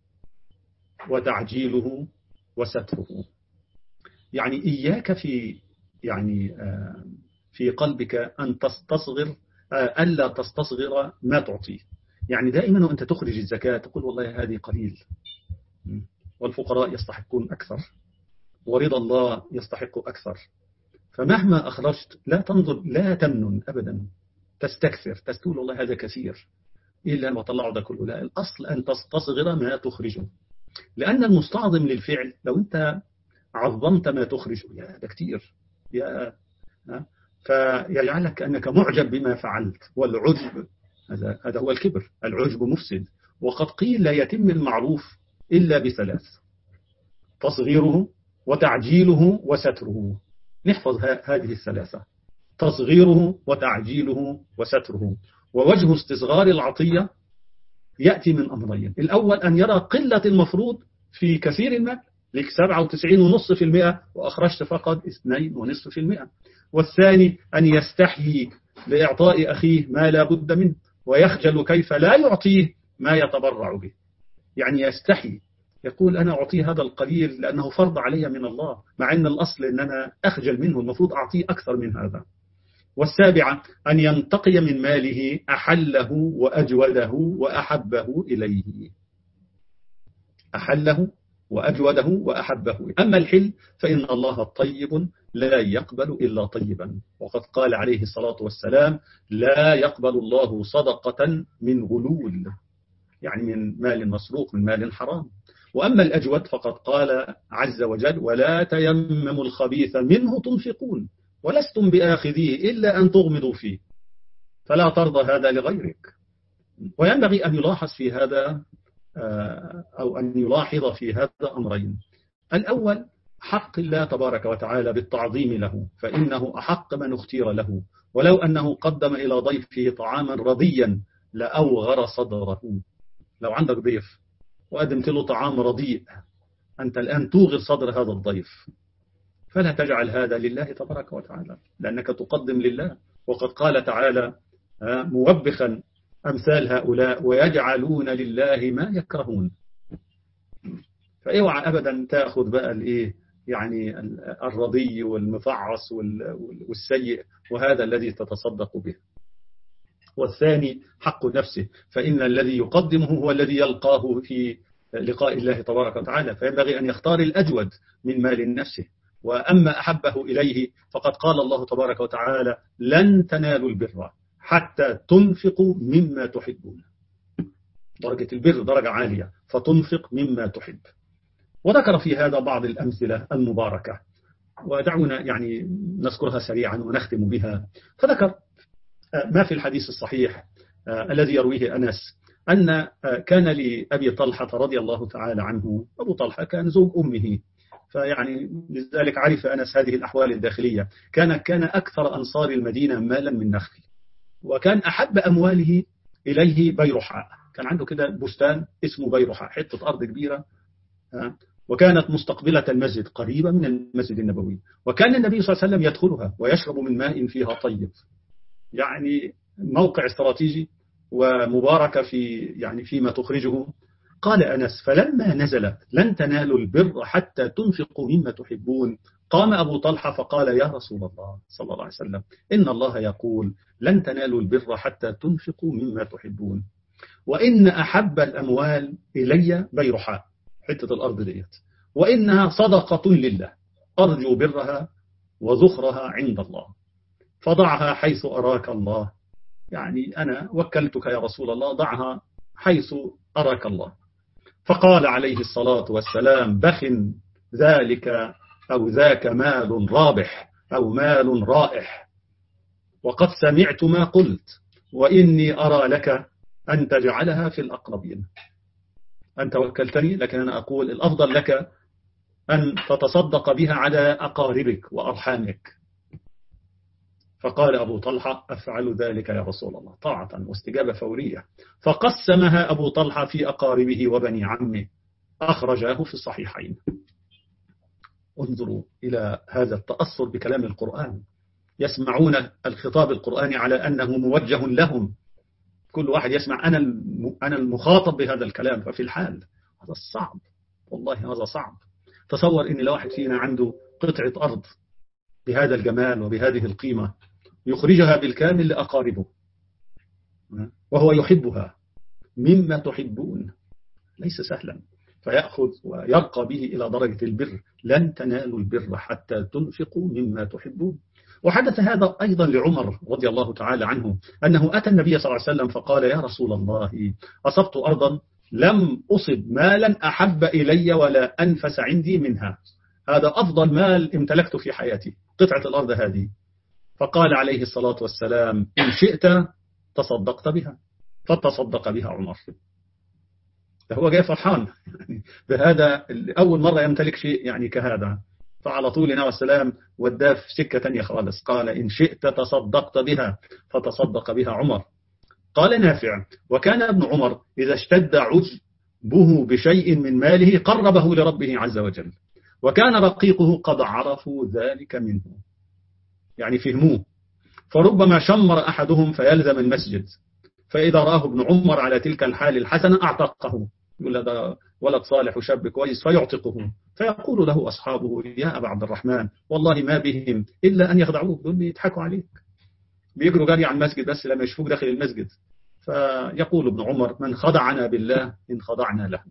وتعجيله وستره. يعني إياك في يعني في قلبك أن تستصغر، ألا تستصغر ما تعطيه. يعني دائما وأنت تخرج الزكاة تقول والله هذه قليل والفقراء يستحقون أكثر ورضا الله يستحق أكثر. فمهما أخرجت لا تنظر، لا تمنن أبدا تستكثر تقول والله هذا كثير إلا ما طلعوا ده كله. لا، الأصل أن تستصغر ما تخرجه، لأن المستعظم للفعل لو أنت عظمت ما تخرجه يا ده كتير يا فيجعلك أنك معجب بما فعلت. والعجب هذا هذا هو الكبر، العجب مفسد. وقد قيل لا يتم المعروف إلا بثلاث: تصغيره وتعجيله وستره. نحفظ هذه الثلاثة: تصغيره وتعجيله وستره. ووجه استصغار العطية يأتي من أمرين: الأول أن يرى قلة المفروض في كثير المال، لك سبعة وتسعين فاصلة خمسة بالمئة وأخرجت فقط اثنين فاصلة خمسة بالمئة. والثاني أن يستحيي لإعطاء أخيه ما لا بد منه ويخجل كيف لا يعطيه ما يتبرع به. يعني يستحي يقول أنا أعطيه هذا القليل لأنه فرض علي من الله، مع أن الأصل أن أنا أخجل منه، المفروض أعطيه أكثر من هذا. والسابعة أن ينتقي من ماله أحله وأجوده وأحبه إليه، أحله وأجوده وأحبه. أما الحل فإن الله طيب لا يقبل إلا طيبا، وقد قال عليه الصلاة والسلام لا يقبل الله صدقة من غلول، يعني من مال مسروق، من مال حرام. وأما الأجود فقد قال عز وجل ولا تيمموا الخبيث منه تنفقون ولستم بآخذيه إلا أن تغمضوا فيه، فلا ترضى هذا لغيرك. وينبغي أن يلاحظ في هذا أو أن يلاحظ في هذا أمرين: الأول حق الله تبارك وتعالى بالتعظيم له، فإنه أحق من اختير له، ولو أنه قدم إلى ضيفه طعاما رضيا لأوغر صدره. لو عندك ضيف وقدمت له طعام رديء أنت الآن توغر صدر هذا الضيف، فلا تجعل هذا لله تبارك وتعالى لأنك تقدم لله. وقد قال تعالى موبخا أمثال هؤلاء ويجعلون لله ما يكرهون. فاوعى أبدا تأخذ بقى الإيه يعني الرضي والمفعص والسيء وهذا الذي تتصدق به. والثاني حق نفسه، فإن الذي يقدمه هو الذي يلقاه في لقاء الله تبارك وتعالى، فينبغي أن يختار الأجود من مال نفسه. وأما أحبه إليه فقد قال الله تبارك وتعالى لن تنالوا البر حتى تنفقوا مما تحبون. درجة البر درجة عالية، فتنفق مما تحب. وذكر في هذا بعض الأمثلة المباركة، ودعونا يعني نذكرها سريعا ونختم بها. فذكر ما في الحديث الصحيح الذي يرويه أنس أن كان لأبي طلحة رضي الله تعالى عنه، أبو طلحة كان زوج أمه، فيعني لذلك عرف أنس هذه الأحوال الداخلية. كان كان أكثر أنصار المدينة مالا من نخل، وكان أحب أمواله إليه بيرحاء. كان عنده كده بستان اسمه بيرحاء، حتة أرض كبيرة، وكانت مستقبلة المسجد قريبة من المسجد النبوي، وكان النبي صلى الله عليه وسلم يدخلها ويشرب من ماء فيها طيب، يعني موقع استراتيجي ومباركة في يعني فيما تخرجه. قال أنس: فلما نزلت لن تنالوا البر حتى تنفقوا مما تحبون، قام أبو طلحة فقال: يا رسول الله صلى الله عليه وسلم، إن الله يقول لن تنالوا البر حتى تنفقوا مما تحبون، وإن أحب الأموال إلي بيرحاء، حتة الأرض ديت، وإنها صدقة لله أرجو برها وذخرها عند الله، فضعها حيث أراك الله. يعني أنا وكلتك يا رسول الله، ضعها حيث أراك الله. فقال عليه الصلاة والسلام: بخ ذلك أو ذاك مال رابح أو مال رائح، وقد سمعت ما قلت، وإني أرى لك أن تجعلها في الأقربين. أنت وكلتني، لكن أنا أقول الأفضل لك أن تتصدق بها على أقاربك وأرحامك. فقال أبو طلحة: أفعل ذلك يا رسول الله، طاعة واستجابة فورية. فقسمها أبو طلحة في أقاربه وبني عمه، أخرجاه في الصحيحين. انظروا إلى هذا التأثر بكلام القرآن، يسمعون الخطاب القرآني على أنه موجه لهم، كل واحد يسمع أنا أنا المخاطب بهذا الكلام. ففي الحال هذا صعب، والله هذا صعب. تصور إن لو واحد فينا عنده قطعة أرض بهذا الجمال وبهذه القيمة، يخرجها بالكامل لأقاربه وهو يحبها مما تحبون، ليس سهلا، فيأخذ ويرقى به إلى درجة البر. لن تنالوا البر حتى تنفقوا مما تحبون. وحدث هذا أيضا لعمر رضي الله تعالى عنه، أنه أتى النبي صلى الله عليه وسلم فقال: يا رسول الله، أصبت أرضا لم أصب مالا أحب إلي ولا أنفس عندي منها، هذا أفضل مال امتلكته في حياتي، قطعة الأرض هذه. فقال عليه الصلاة والسلام: إن شئت تصدقت بها، فتصدق بها عمر. هو جاي فرحان بهذا، أول مرة يمتلك شيء يعني كهذا، فعلى طول نوى السلام وداه في سكة تانية خالص. قال: إن شئت تصدقت بها، فتصدق بها عمر. قال نافع: وكان ابن عمر إذا اشتد عجبه بشيء من ماله قربه لربه عز وجل، وكان رقيقه قد عرفوا ذلك منه، يعني فهموه. فربما شمر أحدهم فيلزم المسجد، فإذا رآه ابن عمر على تلك الحال الحسنة أعتقه، يقول هذا ولد صالح وشاب كويس، فيعتقه. فيقول له أصحابه: يا أبا عبد الرحمن، والله ما بهم إلا أن يخدعوك، دول يضحكوا عليك، بيجروا جري عن المسجد بس لما يشوفوك داخل المسجد. فيقول ابن عمر: من خدعنا بالله إن خضعنا له.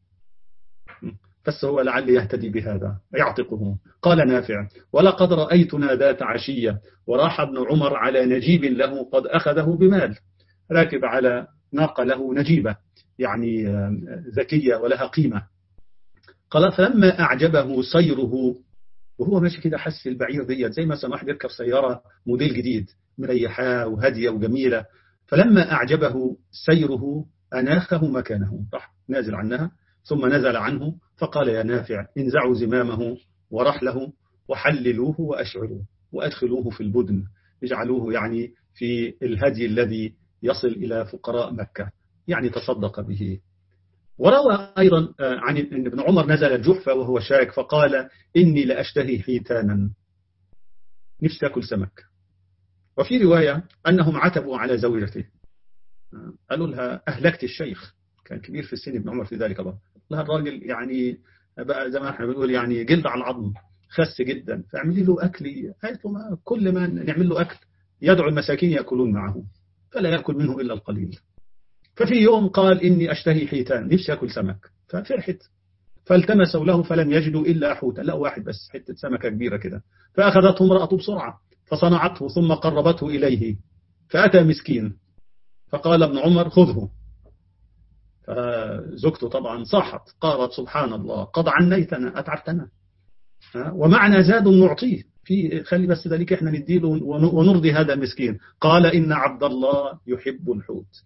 بس هو لعل يهتدي بهذا، يعتقه. قال نافع: ولقد رأيتنا ذات عشية وراح ابن عمر على نجيب له قد أخذه بمال، راكب على ناقة له نجيبة يعني ذكية ولها قيمة. قال: فلما أعجبه سيره، وهو ماشي كده حس البعير ديت زي مثلا واحد يركب سيارة موديل جديد مريحة وهادية وجميلة، فلما أعجبه سيره أناخه مكانه، راح نازل عنها ثم نزل عنه، فقال: يا نافع، انزعوا زمامه ورحله وحللوه وأشعروه وأدخلوه في البدن، اجعلوه يعني في الهدي الذي يصل إلى فقراء مكة، يعني تصدق به. وروى أيضا عن أن ابن عمر نزل الجحفة وهو شاك فقال: إني لأشتهي حيتانا، نفسي أكل سمك. وفي رواية أنهم عتبوا على زوجته، قالوا لها: أهلكت الشيخ، كان كبير في السن ابن عمر في ذلك الوقت، لها الراجل يعني بقى زي ما احنا بنقول يعني جلد على العظم، خس جدا، فاعملي له أكل، ما كل ما نعمل له أكل يدعو المساكين يأكلون معه، فلا يأكل منه إلا القليل. ففي يوم قال: إني أشتهي حيتان، نفسي أكل سمك. ففرحت، فالتمسوا له فلم يجدوا إلا حوتا، لا واحد بس، حتة سمكة كبيرة كده. فأخذته امرأته بسرعة فصنعته ثم قربته إليه، فأتى مسكين فقال ابن عمر: خذه. فزوجته طبعا صاحت قالت سبحان الله قد عنيتنا أتعبتنا، ومعنا زاد نعطيه في خلي بس ذلك احنا نديله ونرضي هذا المسكين. قال إن عبد الله يحب الحوت.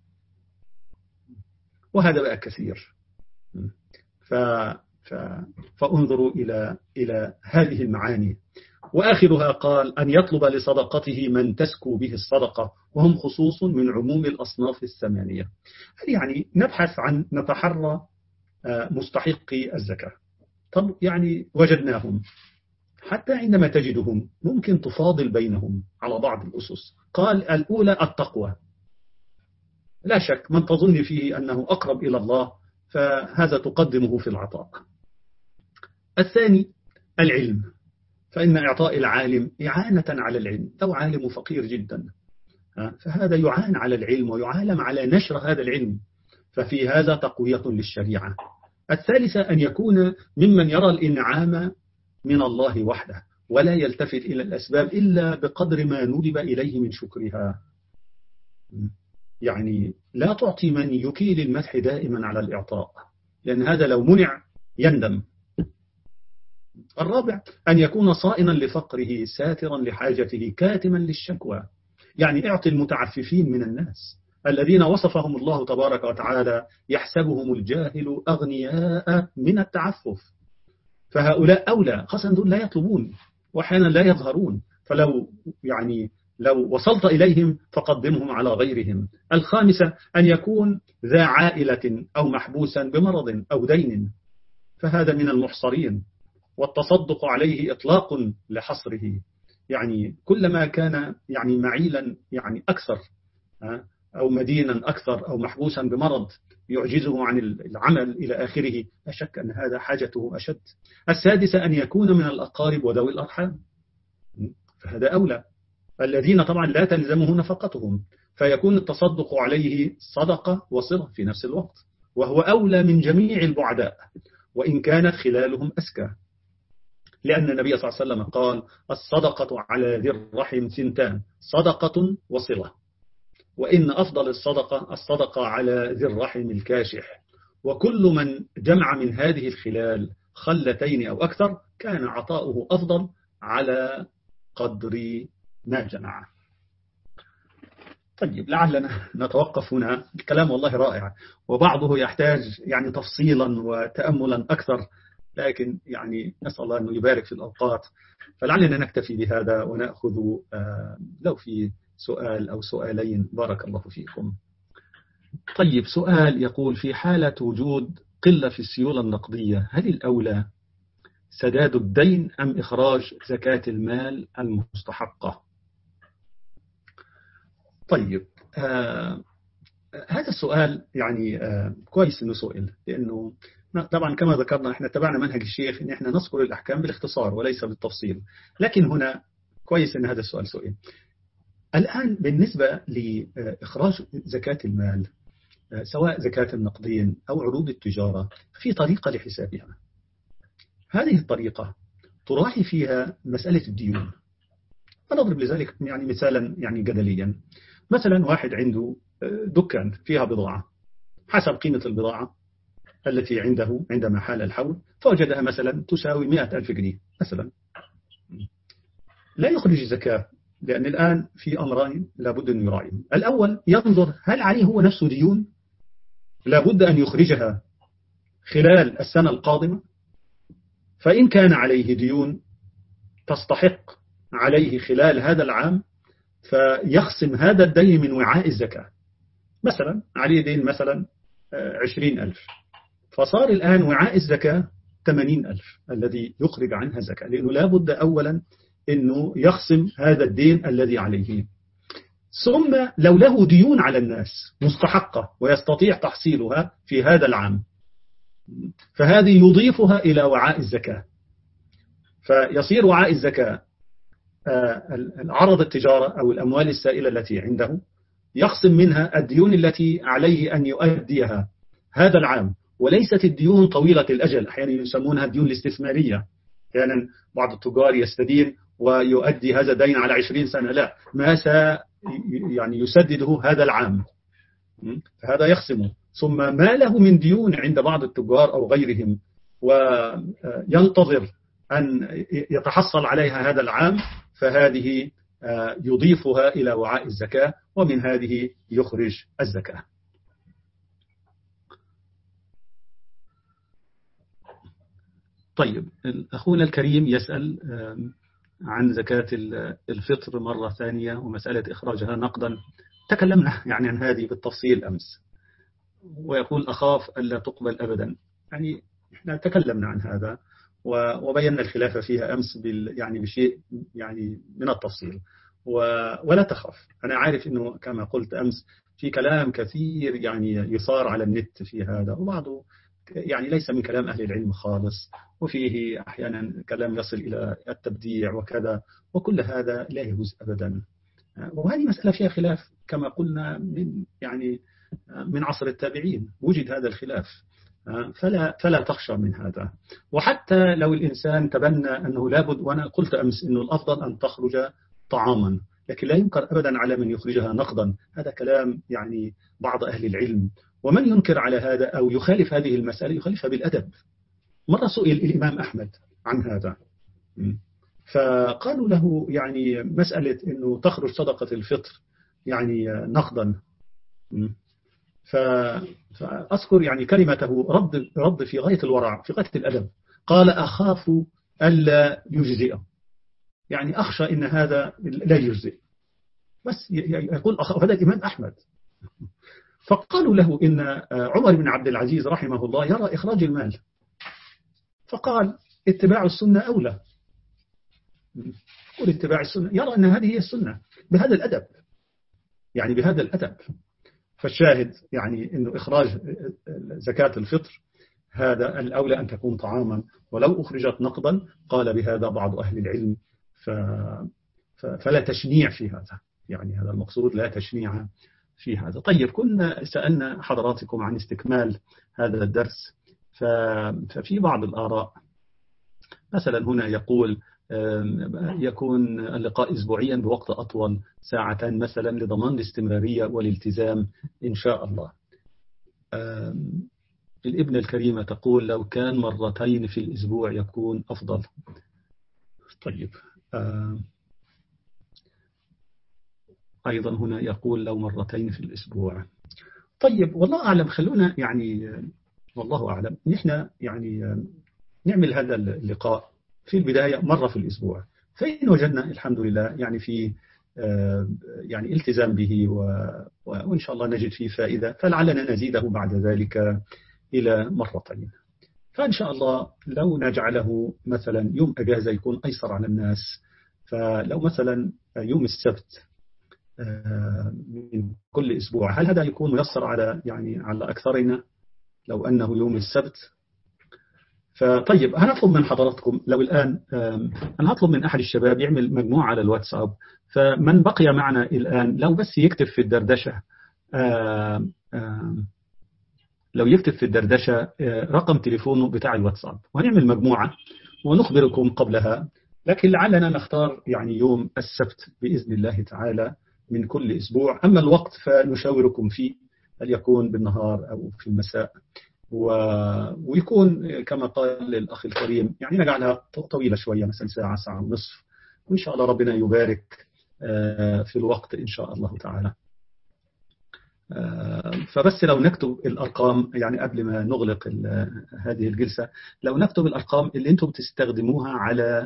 وهذا بقى كثير. ف... ف... فانظروا إلى إلى هذه المعاني. وآخرها قال أن يطلب لصدقته من تسكو به الصدقة، وهم خصوص من عموم الأصناف الثمانية. يعني نبحث عن نتحرى مستحقي الزكاة. طب يعني وجدناهم، حتى عندما تجدهم ممكن تفاضل بينهم على بعض الأسس. قال الأولى التقوى، لا شك من تظن فيه أنه أقرب إلى الله فهذا تقدمه في العطاء. الثاني العلم، فإن إعطاء العالم إعانة على العلم، لو عالم فقير جدا فهذا يعان على العلم ويعالم على نشر هذا العلم، ففي هذا تقوية للشريعة. الثالثة أن يكون ممن يرى الإنعام من الله وحده ولا يلتفت إلى الأسباب إلا بقدر ما ندب إليه من شكرها. يعني لا تعطي من يكيل المدح دائما على الإعطاء، لأن هذا لو منع يندم. الرابع أن يكون صائنا لفقره ساترا لحاجته كاتما للشكوى، يعني اعطي المتعففين من الناس الذين وصفهم الله تبارك وتعالى يحسبهم الجاهل أغنياء من التعفف، فهؤلاء أولى، خاصة دول لا يطلبون وأحيانا لا يظهرون، فلو يعني لو وصلت إليهم فقدمهم على غيرهم. الخامسة أن يكون ذا عائلة أو محبوسا بمرض أو دين، فهذا من المحصرين، والتصدق عليه إطلاق لحصره، يعني كلما كان يعني معيلا يعني أكثر أو مدينا أكثر أو محبوسا بمرض يعجزه عن العمل إلى آخره، لا شك أن هذا حاجته أشد. السادسة أن يكون من الأقارب وذوي الأرحام، فهذا أولى، الذين طبعا لا تلزمه نفقتهم، فيكون التصدق عليه صدقة وصلة في نفس الوقت، وهو أولى من جميع البعداء وإن كانت خلالهم أسكى، لأن النبي صلى الله عليه وسلم قال الصدقة على ذي الرحم ثنتان، صدقة وصلة، وإن أفضل الصدقة الصدقة على ذي الرحم الكاشح، وكل من جمع من هذه الخلال خلتين أو أكثر كان عطاؤه أفضل على قدر ما جمع. طيب لعلنا نتوقف هنا، الكلام والله رائع وبعضه يحتاج يعني تفصيلا وتأملا أكثر، لكن يعني نسأل الله أنه يبارك في الأوقات، فلعلنا نكتفي بهذا ونأخذ لو في سؤال أو سؤالين. بارك الله فيكم. طيب سؤال يقول في حالة وجود قلة في السيولة النقدية هل الأولى سداد الدين أم إخراج زكاة المال المستحقة؟ طيب آه هذا السؤال يعني آه كويس إنه سئل، لأنه طبعا كما ذكرنا احنا تبعنا منهج الشيخ إن احنا نذكر الأحكام بالاختصار وليس بالتفصيل، لكن هنا كويس إن هذا السؤال سئل. الآن بالنسبة لإخراج زكاة المال سواء زكاة النقدين أو عروض التجارة في طريقة لحسابها. هذه الطريقة تراعي فيها مسألة الديون. أضرب لذلك يعني مثالا يعني جدليا، مثلا واحد عنده دكان فيها بضاعة، حسب قيمة البضاعة التي عنده عندما حال الحول فوجدها مثلا تساوي مئة ألف جنيه مثلا، لا يخرج زكاة، لأن الآن في أمرين لابد أن يراعيهم. الأول ينظر هل عليه هو نفسه ديون لابد أن يخرجها خلال السنة القادمة، فإن كان عليه ديون تستحق عليه خلال هذا العام فيخصم هذا الدين من وعاء الزكاة. مثلا عليه دين مثلا عشرين ألف، فصار الآن وعاء الزكاة ثمانين ألف الذي يخرج عنها زكاة، لأنه لابد أولا أنه يخصم هذا الدين الذي عليه. ثم لو له ديون على الناس مستحقة ويستطيع تحصيلها في هذا العام فهذه يضيفها إلى وعاء الزكاة، فيصير وعاء الزكاة العرض التجارة أو الأموال السائلة التي عنده، يخصم منها الديون التي عليه أن يؤديها هذا العام، وليست الديون طويلة الأجل، أحيانا يسمونها الديون الاستثمارية، أحيانا يعني بعض التجار يستدين ويؤدي هذا الدين على عشرين سنة، لا، ما سي يعني يسدده هذا العام، فهذا يخصم، ثم ما له من ديون عند بعض التجار أو غيرهم وينتظر أن يتحصل عليها هذا العام، فهذه يضيفها إلى وعاء الزكاة، ومن هذه يخرج الزكاة. طيب، أخونا الكريم يسأل عن زكاة الفطر مرة ثانية ومسألة إخراجها نقدا. تكلمنا يعني عن هذه بالتفصيل أمس، ويقول أخاف ألا تقبل أبدا. يعني إحنا تكلمنا عن هذا وبينا الخلاف فيها أمس بال يعني بشيء يعني من التفصيل، ولا تخاف. أنا عارف إنه كما قلت أمس في كلام كثير يعني يصار على النت في هذا، وبعضه يعني ليس من كلام أهل العلم خالص، وفيه أحيانا كلام يصل إلى التبديع وكذا، وكل هذا لا يجوز أبدا. وهذه مسألة فيها خلاف كما قلنا من يعني من عصر التابعين وجد هذا الخلاف، فلا فلا تخشى من هذا. وحتى لو الإنسان تبنى أنه لابد، وأنا قلت أمس أنه الأفضل أن تخرج طعاما، لكن لا ينكر أبدا على من يخرجها نقدا. هذا كلام يعني بعض أهل العلم، ومن ينكر على هذا أو يخالف هذه المسألة يخالفها بالأدب. مرة سئل الإمام أحمد عن هذا، فقالوا له يعني مسألة أنه تخرج صدقة الفطر يعني نقدا، فأذكر يعني كلمته رد رد في غاية الورع، في غاية الأدب. قال: أخاف ألا يجزئ، يعني أخشى إن هذا لا يجزئ، بس يقول أخاف. هذا الإمام أحمد. فقالوا له إن عمر بن عبد العزيز رحمه الله يرى إخراج المال، فقال: اتباع السنة أولى. يقول اتباع السنة، يرى أن هذه هي السنة بهذا الأدب، يعني بهذا الأدب. فالشاهد يعني أنه إخراج زكاة الفطر هذا الأولى أن تكون طعاما، ولو أخرجت نقدا قال بهذا بعض أهل العلم، ف... فلا تشنيع في هذا، يعني هذا المقصود لا تشنيع في هذا. طيب، كنا سألنا حضراتكم عن استكمال هذا الدرس، ف... ففي بعض الآراء مثلا هنا يقول يكون اللقاء أسبوعيا بوقت أطول، ساعتان مثلا، لضمان الاستمرارية والالتزام إن شاء الله. الابنة الكريمة تقول لو كان مرتين في الأسبوع يكون أفضل. طيب، أيضا هنا يقول لو مرتين في الأسبوع. طيب، والله أعلم. خلونا يعني والله أعلم نحن يعني نعمل هذا اللقاء في البداية مرة في الأسبوع، فإن وجدنا الحمد لله يعني في يعني التزام به وإن شاء الله نجد فيه فائدة، فلعلنا نزيده بعد ذلك إلى مرتين. فإن شاء الله لو نجعله مثلا يوم أجازة يكون أيسر على الناس، فلو مثلا يوم السبت من كل أسبوع، هل هذا يكون ميسر على يعني على أكثرنا لو أنه يوم السبت؟ فطيب، هنطلب من حضراتكم لو الآن أنا هطلب من أحد الشباب يعمل مجموعة على الواتساب، فمن بقي معنا الآن لو بس يكتب في الدردشة آآ آآ لو يكتب في الدردشة رقم تليفونه بتاع الواتساب، وهنعمل مجموعة ونخبركم قبلها. لكن لعلنا نختار يعني يوم السبت بإذن الله تعالى من كل أسبوع. أما الوقت فنشاوركم فيه، هل يكون بالنهار أو في المساء، و... ويكون كما قال الأخ الكريم يعني نجعلها طويلة شوية، مثلا ساعة ساعة ونصف، وإن شاء الله ربنا يبارك في الوقت إن شاء الله تعالى. فبس لو نكتب الأرقام يعني قبل ما نغلق هذه الجلسة، لو نكتب الأرقام اللي أنتم بتستخدموها على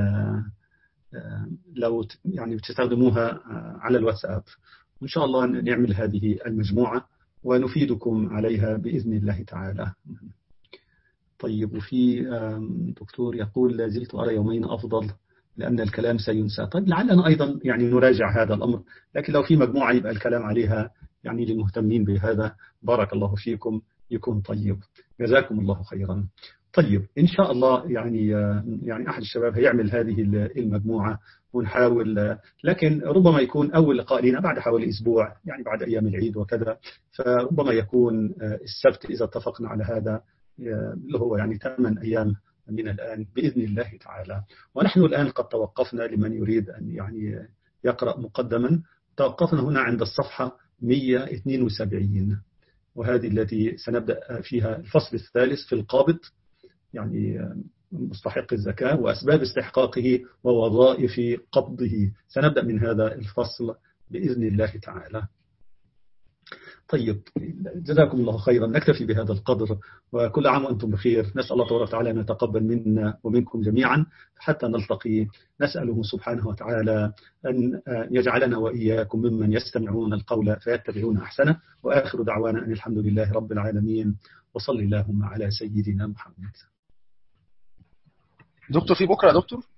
لو يعني بتستخدموها على الواتساب، وإن شاء الله نعمل هذه المجموعة ونفيدكم عليها بإذن الله تعالى. طيب، وفي دكتور يقول لا زلت أرى يومين أفضل لأن الكلام سينسى. طيب، لعلنا أيضا يعني نراجع هذا الأمر، لكن لو في مجموعة يبقى الكلام عليها يعني للمهتمين بهذا. بارك الله فيكم، يكون طيب، جزاكم الله خيرا. طيب، إن شاء الله يعني يعني أحد الشباب هيعمل هذه المجموعة ونحاول، لكن ربما يكون أول لقاء لنا بعد حوالي أسبوع، يعني بعد أيام العيد وكذا، فربما يكون السبت إذا اتفقنا على هذا، اللي هو يعني ثمان أيام من الآن بإذن الله تعالى. ونحن الآن قد توقفنا، لمن يريد أن يعني يقرأ مقدما، توقفنا هنا عند الصفحة مئة واثنين وسبعين، وهذه التي سنبدأ فيها الفصل الثالث في القابض، يعني مستحق الزكاة وأسباب استحقاقه ووظائف قبضه. سنبدأ من هذا الفصل بإذن الله تعالى. طيب، جزاكم الله خيرا، نكتفي بهذا القدر، وكل عام وأنتم بخير. نسأل الله تبارك وتعالى أن يتقبل منا ومنكم جميعا حتى نلتقي. نسأله سبحانه وتعالى أن يجعلنا وإياكم ممن يستمعون القول فيتبعون أحسنه، وآخر دعوانا أن الحمد لله رب العالمين، وصل اللهم على سيدنا محمد. دكتور في بكرة يا دكتور؟